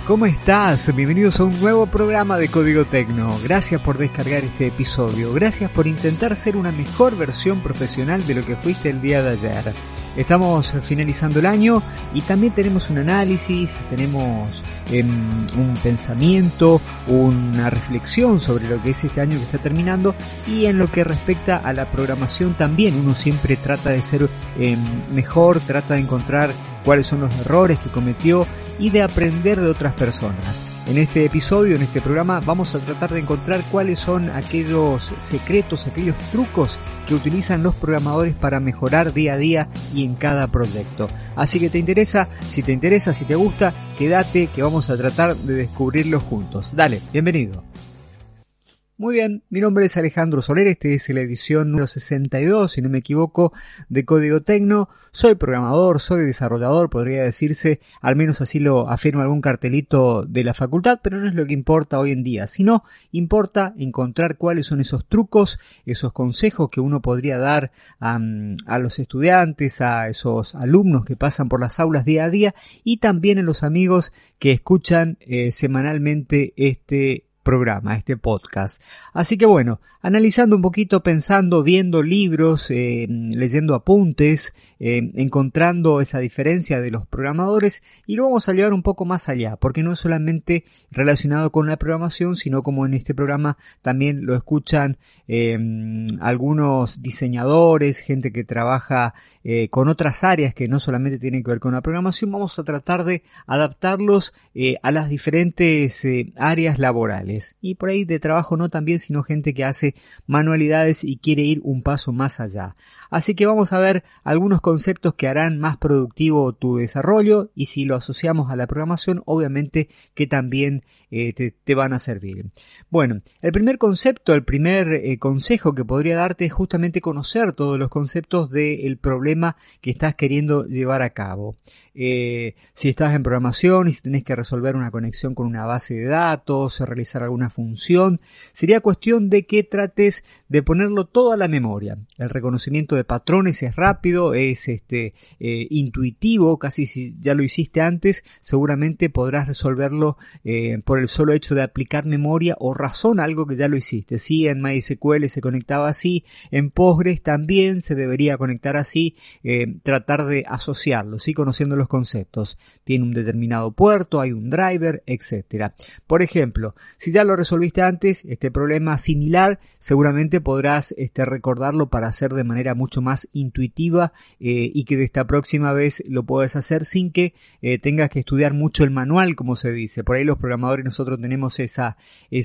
¿Cómo estás? Bienvenidos a un nuevo programa de Código Tecno. Gracias por descargar este episodio. Gracias por intentar ser una mejor versión profesional de lo que fuiste el día de ayer. Estamos finalizando el año y también tenemos un análisis, tenemos un pensamiento, una reflexión sobre lo que es este año que está terminando, y en lo que respecta a la programación también uno siempre trata de ser mejor, trata de encontrar cuáles son los errores que cometió y de aprender de otras personas. En este episodio, en este programa, vamos a tratar de encontrar cuáles son aquellos secretos, aquellos trucos que utilizan los programadores para mejorar día a día y en cada proyecto. Así que si te gusta, quédate que vamos a tratar de descubrirlos juntos. Dale, bienvenido. Muy bien, mi nombre es Alejandro Soler, este es la edición número 62, si no me equivoco, de Código Tecno. Soy programador, soy desarrollador, podría decirse, al menos así lo afirma algún cartelito de la facultad, pero no es lo que importa hoy en día, sino importa encontrar cuáles son esos trucos, esos consejos que uno podría dar a los estudiantes, a esos alumnos que pasan por las aulas día a día y también a los amigos que escuchan semanalmente este podcast. Así que bueno, analizando un poquito, pensando, viendo libros, leyendo apuntes, encontrando esa diferencia de los programadores, y lo vamos a llevar un poco más allá, porque no es solamente relacionado con la programación, sino como en este programa también lo escuchan algunos diseñadores, gente que trabaja con otras áreas que no solamente tienen que ver con la programación. Vamos a tratar de adaptarlos a las diferentes áreas laborales. Y por ahí de trabajo no también, sino gente que hace manualidades y quiere ir un paso más allá. Así que vamos a ver algunos conceptos que harán más productivo tu desarrollo, y si lo asociamos a la programación, obviamente que también te van a servir. Bueno, el primer concepto, el primer consejo que podría darte es justamente conocer todos los conceptos del problema que estás queriendo llevar a cabo. Si estás en programación y si tenés que resolver una conexión con una base de datos, realizar alguna función, sería cuestión de que trates de ponerlo todo a la memoria. El reconocimiento de patrones es rápido, es intuitivo, casi si ya lo hiciste antes, seguramente podrás resolverlo por el solo hecho de aplicar memoria o razón a algo que ya lo hiciste. Si en MySQL se conectaba así, en Postgres también se debería conectar así, tratar de asociarlo, ¿sí? Conociendo los conceptos. Tiene un determinado puerto, hay un driver, etc. Por ejemplo, si ya lo resolviste antes, este problema similar, seguramente podrás recordarlo para hacer de manera mucho más intuitiva y que de esta próxima vez lo puedas hacer sin que tengas que estudiar mucho el manual, como se dice. Por ahí los programadores nosotros tenemos esa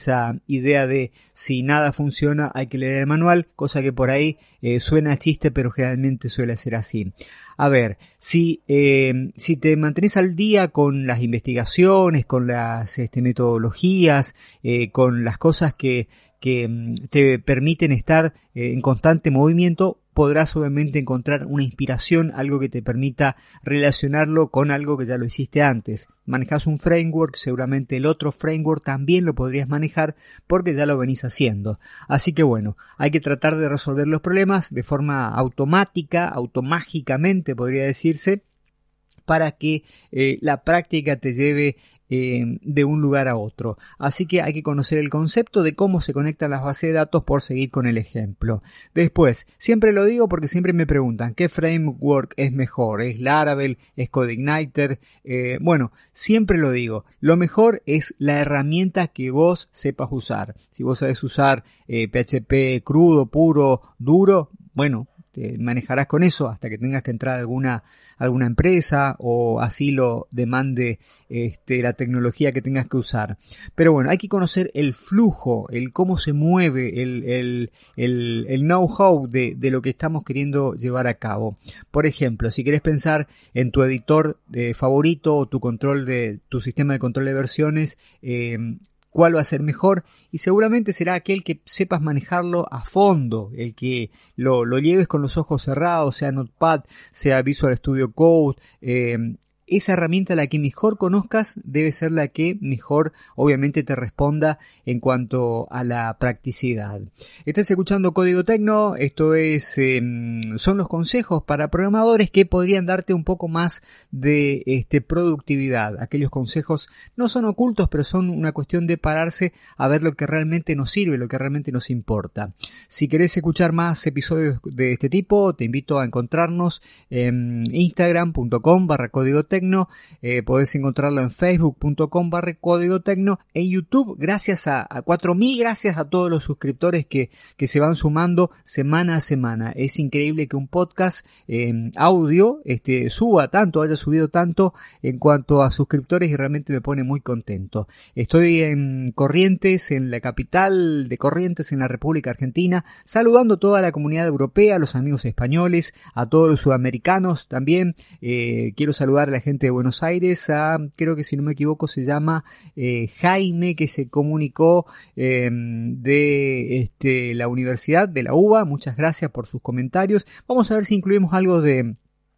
idea de si nada funciona hay que leer el manual, cosa que por ahí suena a chiste, pero generalmente suele ser así. A ver, si te mantenés al día con las investigaciones, con las metodologías, con las cosas que te permiten estar en constante movimiento, podrás obviamente encontrar una inspiración, algo que te permita relacionarlo con algo que ya lo hiciste antes. Manejas un framework, seguramente el otro framework también lo podrías manejar porque ya lo venís haciendo. Así que bueno, hay que tratar de resolver los problemas de forma automática, automágicamente podría decirse, para que la práctica te lleve de un lugar a otro. Así que hay que conocer el concepto de cómo se conectan las bases de datos, por seguir con el ejemplo. Después, siempre lo digo porque siempre me preguntan ¿qué framework es mejor? ¿Es Laravel? ¿Es CodeIgniter? Bueno, siempre lo digo, lo mejor es la herramienta que vos sepas usar. Si vos sabés usar PHP crudo, puro, duro, bueno, te manejarás con eso hasta que tengas que entrar a alguna empresa o así lo demande la tecnología que tengas que usar. Pero bueno, hay que conocer el flujo, el cómo se mueve, el know-how de lo que estamos queriendo llevar a cabo. Por ejemplo, si querés pensar en tu editor favorito o tu sistema de control de versiones, cuál va a ser mejor, y seguramente será aquel que sepas manejarlo a fondo, el que lo lleves con los ojos cerrados, sea Notepad, sea Visual Studio Code, esa herramienta, la que mejor conozcas, debe ser la que mejor obviamente te responda en cuanto a la practicidad. Estás escuchando Código Tecno, esto es son los consejos para programadores que podrían darte un poco más de productividad. Aquellos consejos no son ocultos, pero son una cuestión de pararse a ver lo que realmente nos sirve, lo que realmente nos importa. Si querés escuchar más episodios de este tipo, te invito a encontrarnos en instagram.com/códigotecno. Podés encontrarlo en facebook.com/códigotecno, en YouTube. Gracias a 4.000 gracias a todos los suscriptores que se van sumando semana a semana. Es increíble que un podcast audio haya subido tanto en cuanto a suscriptores, y realmente me pone muy contento. Estoy en Corrientes, en la capital de Corrientes, en la República Argentina, saludando a toda la comunidad europea, a los amigos españoles, a todos los sudamericanos también. Quiero saludar a la gente de Buenos Aires, creo que si no me equivoco se llama Jaime, que se comunicó de la Universidad de la UBA. Muchas gracias por sus comentarios. Vamos a ver si incluimos algo de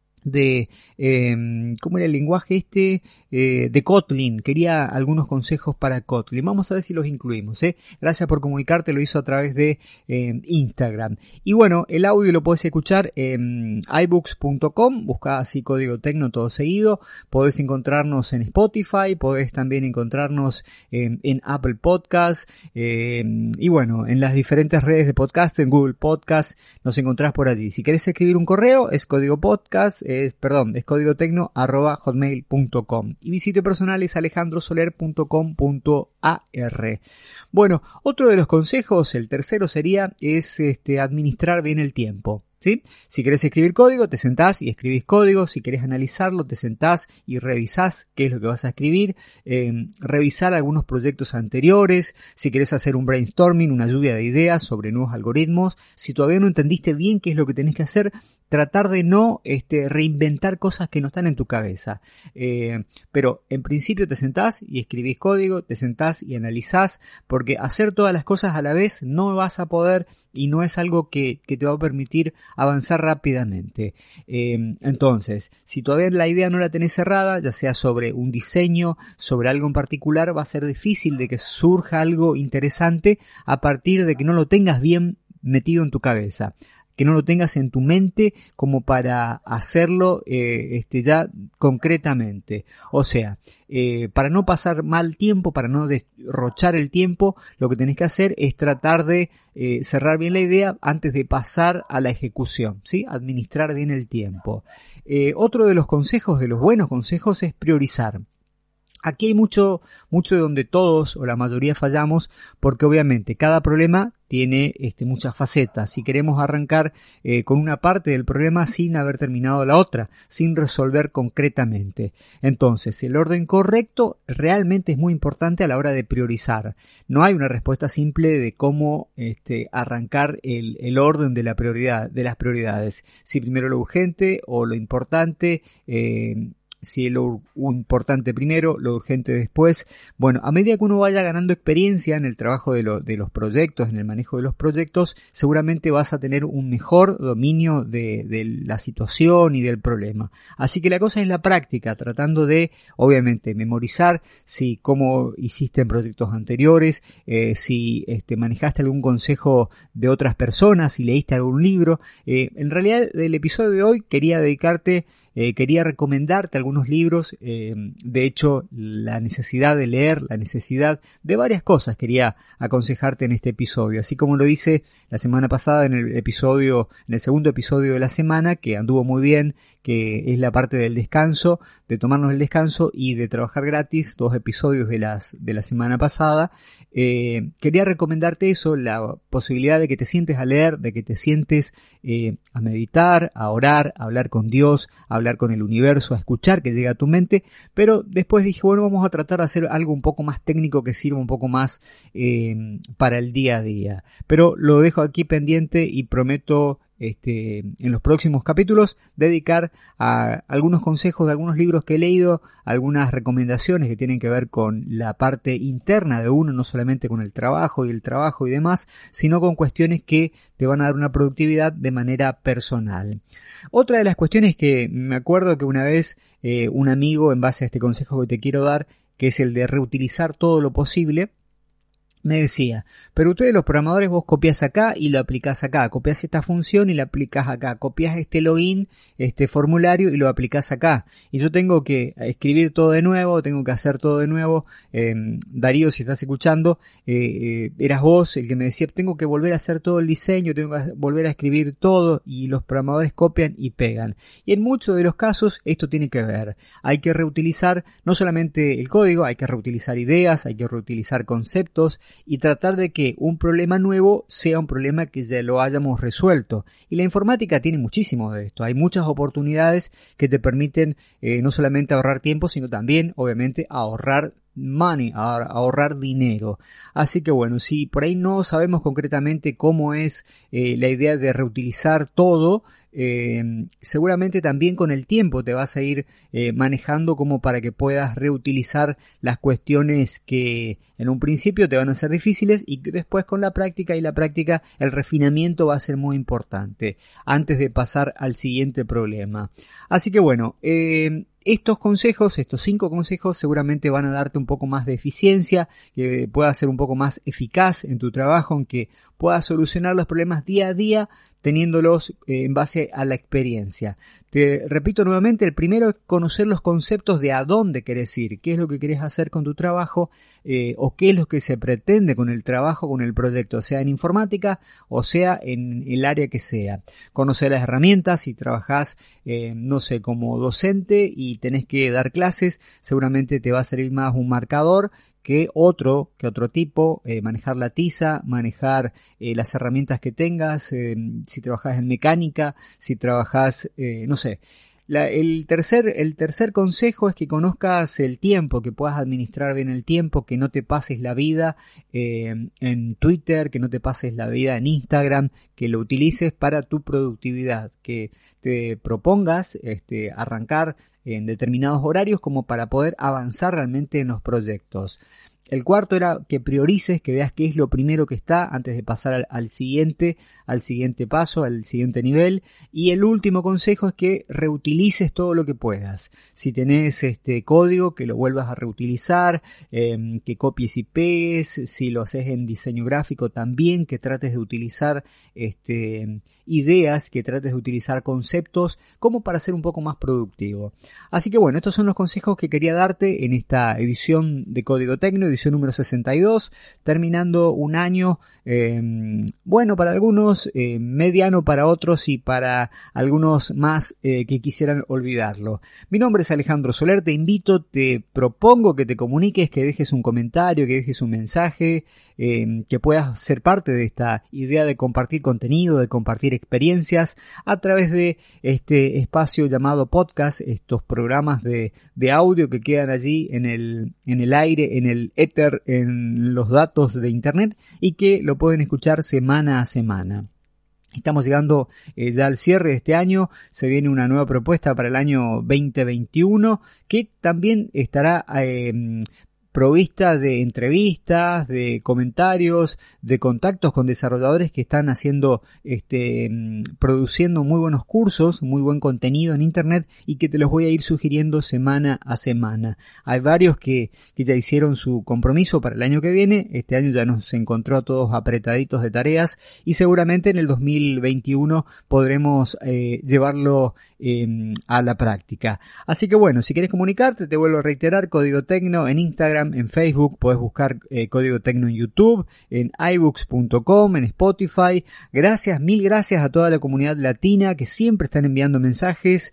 ¿cómo era el lenguaje de Kotlin? Quería algunos consejos para Kotlin. Vamos a ver si los incluimos. Gracias por comunicarte, lo hizo a través de Instagram. Y bueno, el audio lo podés escuchar en iBooks.com, buscá así Código Tecno todo seguido. Podés encontrarnos en Spotify, podés también encontrarnos en Apple Podcasts, y bueno, en las diferentes redes de podcast, en Google Podcasts, nos encontrás por allí. Si querés escribir un correo, es códigopodcast@hotmail.com, y mi sitio personal es alejandrosoler.com.ar. Bueno, otro de los consejos, el tercero sería, es administrar bien el tiempo. ¿Sí? Si querés escribir código, te sentás y escribís código. Si querés analizarlo, te sentás y revisás qué es lo que vas a escribir, revisar algunos proyectos anteriores. Si querés hacer un brainstorming, una lluvia de ideas sobre nuevos algoritmos. Si todavía no entendiste bien qué es lo que tenés que hacer, tratar de no reinventar cosas que no están en tu cabeza. Pero en principio te sentás y escribís código, te sentás y analizás, porque hacer todas las cosas a la vez no vas a poder, y no es algo que te va a permitir avanzar rápidamente. Entonces, si todavía la idea no la tenés cerrada, ya sea sobre un diseño, sobre algo en particular, va a ser difícil de que surja algo interesante a partir de que no lo tengas bien metido en tu cabeza, que no lo tengas en tu mente como para hacerlo ya concretamente. O sea, para no pasar mal tiempo, para no derrochar el tiempo, lo que tenés que hacer es tratar de cerrar bien la idea antes de pasar a la ejecución, ¿sí? Administrar bien el tiempo. Otro de los consejos, de los buenos consejos, es priorizar. Aquí hay mucho de donde todos o la mayoría fallamos, porque obviamente cada problema tiene muchas facetas. Si queremos arrancar con una parte del problema sin haber terminado la otra, sin resolver concretamente. Entonces, el orden correcto realmente es muy importante a la hora de priorizar. No hay una respuesta simple de cómo arrancar el orden de la prioridad, de las prioridades. Si primero lo urgente o lo importante, si lo importante primero, lo urgente después. Bueno, a medida que uno vaya ganando experiencia en el trabajo de los proyectos, en el manejo de los proyectos, seguramente vas a tener un mejor dominio de la situación y del problema. Así que la cosa es la práctica, tratando de, obviamente, memorizar cómo hiciste en proyectos anteriores, si manejaste algún consejo de otras personas, si leíste algún libro. En realidad, del episodio de hoy quería recomendarte algunos libros. De hecho, la necesidad de leer, la necesidad de varias cosas quería aconsejarte en este episodio, así como lo hice la semana pasada en el segundo episodio de la semana, que anduvo muy bien, que es la parte del descanso, de tomarnos el descanso y de trabajar gratis, 2 episodios de la semana pasada. Quería recomendarte eso, la posibilidad de que te sientes a leer, de que te sientes a meditar, a orar, a hablar con Dios, a hablar con el universo, a escuchar que llega a tu mente. Pero después dije, bueno, vamos a tratar de hacer algo un poco más técnico, que sirva un poco más para el día a día. Pero lo dejo aquí pendiente y prometo en los próximos capítulos dedicar a algunos consejos de algunos libros que he leído, algunas recomendaciones que tienen que ver con la parte interna de uno, no solamente con el trabajo y demás, sino con cuestiones que te van a dar una productividad de manera personal. Otra de las cuestiones que me acuerdo que una vez un amigo, en base a este consejo que te quiero dar, que es el de reutilizar todo lo posible, me decía, pero ustedes los programadores vos copias acá y lo aplicás acá, copias esta función y la aplicás acá, copias este login, este formulario y lo aplicás acá, y yo tengo que escribir todo de nuevo, tengo que hacer todo de nuevo. Darío, si estás escuchando, eras vos el que me decía, tengo que volver a hacer todo el diseño, tengo que volver a escribir todo, y los programadores copian y pegan, y en muchos de los casos esto tiene que ver, hay que reutilizar no solamente el código, hay que reutilizar ideas, hay que reutilizar conceptos, y tratar de que un problema nuevo sea un problema que ya lo hayamos resuelto. Y la informática tiene muchísimo de esto. Hay muchas oportunidades que te permiten no solamente ahorrar tiempo, sino también, obviamente, ahorrar money, ahorrar dinero. Así que bueno, si por ahí no sabemos concretamente cómo es la idea de reutilizar todo, seguramente también con el tiempo te vas a ir manejando como para que puedas reutilizar las cuestiones que en un principio te van a ser difíciles y que después con la práctica el refinamiento va a ser muy importante antes de pasar al siguiente problema. Así que bueno, estos 5 consejos seguramente van a darte un poco más de eficiencia, que puedas ser un poco más eficaz en tu trabajo, aunque puedas solucionar los problemas día a día teniéndolos en base a la experiencia. Te repito nuevamente, el primero es conocer los conceptos de a dónde querés ir, qué es lo que querés hacer con tu trabajo o qué es lo que se pretende con el trabajo, con el proyecto, sea en informática o sea en el área que sea. Conocer las herramientas, si trabajás, como docente y tenés que dar clases, seguramente te va a servir más un marcador que otro tipo, manejar la tiza, manejar las herramientas que tengas, si trabajas en mecánica, si trabajas, el tercer consejo es que conozcas el tiempo, que puedas administrar bien el tiempo, que no te pases la vida en Twitter, que no te pases la vida en Instagram, que lo utilices para tu productividad, que te propongas arrancar en determinados horarios como para poder avanzar realmente en los proyectos. El cuarto era que priorices, que veas qué es lo primero que está antes de pasar al siguiente paso, al siguiente nivel. Y el último consejo es que reutilices todo lo que puedas. Si tenés código, que lo vuelvas a reutilizar, que copies y pegues. Si lo haces en diseño gráfico también, que trates de utilizar ideas, que trates de utilizar conceptos como para ser un poco más productivo. Así que bueno, estos son los consejos que quería darte en esta edición de Código Tecno, edición número 62, terminando un año bueno para algunos, mediano para otros y para algunos más que quisieran olvidarlo. Mi nombre es Alejandro Soler, te propongo que te comuniques, que dejes un comentario, que dejes un mensaje, que puedas ser parte de esta idea de compartir contenido, de compartir experiencias a través de este espacio llamado podcast, estos programas de audio que quedan allí en el aire, en el éter, en los datos de internet y que lo pueden escuchar semana a semana. Estamos llegando ya al cierre de este año, se viene una nueva propuesta para el año 2021 que también estará provista de entrevistas, de comentarios, de contactos con desarrolladores que están haciendo, produciendo muy buenos cursos, muy buen contenido en internet y que te los voy a ir sugiriendo semana a semana. Hay varios que ya hicieron su compromiso para el año que viene, este año ya nos encontró a todos apretaditos de tareas y seguramente en el 2021 podremos llevarlo a la práctica. Así que bueno, si quieres comunicarte, te vuelvo a reiterar, Código Tecno en Instagram, en Facebook, puedes buscar Código Tecno en YouTube, en iBooks.com, en Spotify. Mil gracias a toda la comunidad latina que siempre están enviando mensajes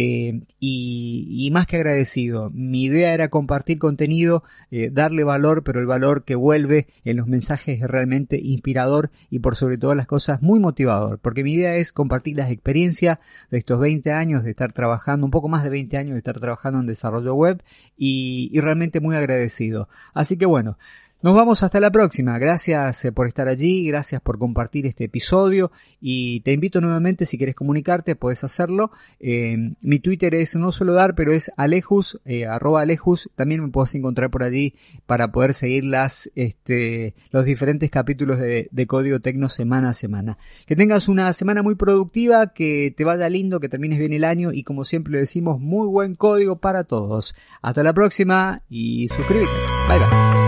y más que agradecido. Mi idea era compartir contenido, darle valor, pero el valor que vuelve en los mensajes es realmente inspirador y por sobre todas las cosas muy motivador, porque mi idea es compartir las experiencias de estos 20 años de estar trabajando, un poco más de 20 años de estar trabajando en desarrollo web y realmente muy agradecido. Así que bueno, Nos vamos hasta la próxima. Gracias por estar allí, gracias por compartir este episodio y te invito nuevamente, si quieres comunicarte, puedes hacerlo. Mi Twitter es, no suelo dar, pero es Alejus, @Alejus. También me puedes encontrar por allí para poder seguir los diferentes capítulos de Código Tecno semana a semana. Que tengas una semana muy productiva, que te vaya lindo, que termines bien el año y, como siempre le decimos, muy buen código para todos. Hasta la próxima y suscríbete. Bye bye.